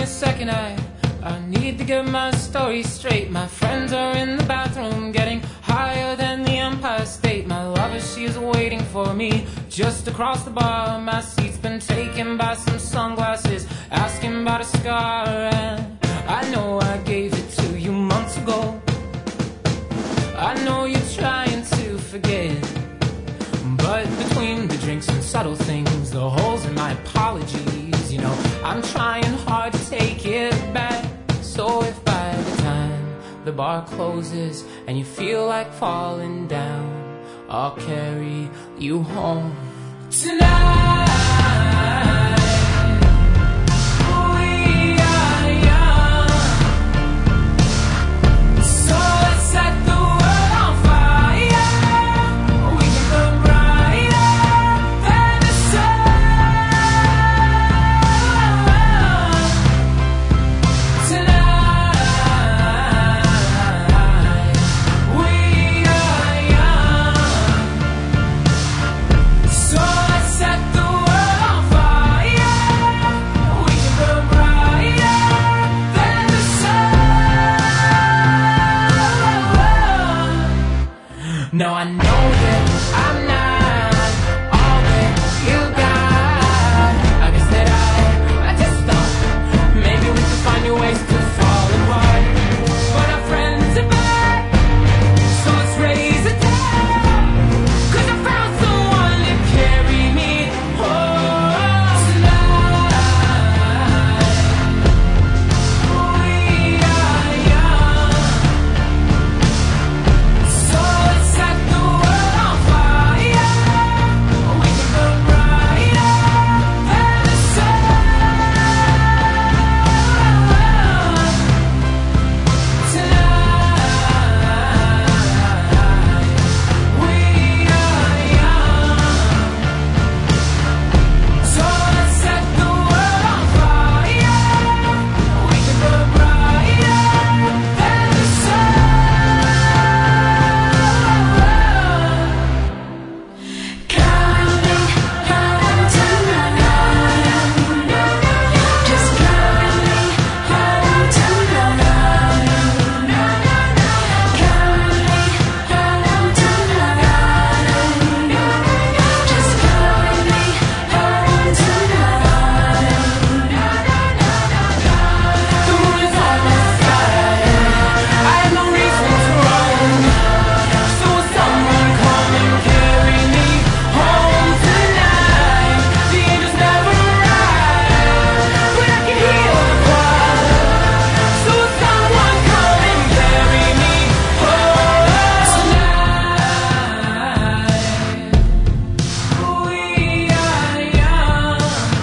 a second, I need to get my story straight. My friends are in the bathroom getting higher than the Empire State. My lover, she is waiting for me just across the bar. My seat's been taken by some sunglasses asking about a scar. And I know I gave it to you months ago. I know you're trying to forget, but between the drinks and subtle things, the holes in my apologies, you know, I'm trying hard to take it back. So if by the time the bar closes and you feel like falling down, I'll carry you home tonight. No, I know that I'm not all that you got. I guess that I just thought maybe we could find new ways to fall apart. But our friends are back, so let's raise a toast, 'cause I found someone to carry me home tonight. We are young, so let's set the world on fire. We can burn brighter than the sun tonight. We are young, so let's set the world on fire. We can burn brighter than the sun. Coming home tonight. Just coming home tonight. Coming home tonight. Just coming home tonight. The moon is on my side. I have no reason to run. So will someone come and carry me home tonight? The angels never arrive, but I can heal the choir. So will someone come and carry me home tonight? We are young,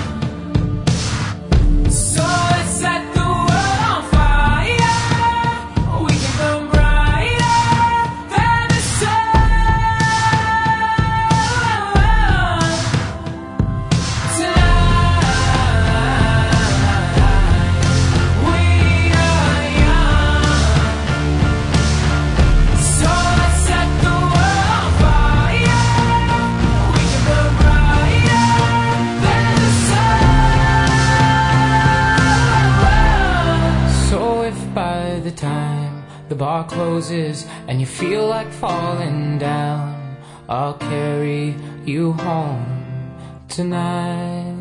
so let's set the world on fire. We can burn brighter than the sun tonight. We are young, so let's set the world on fire. We can burn brighter than the sun. So if by the time the bar closes and you feel like falling down, I'll carry you home tonight.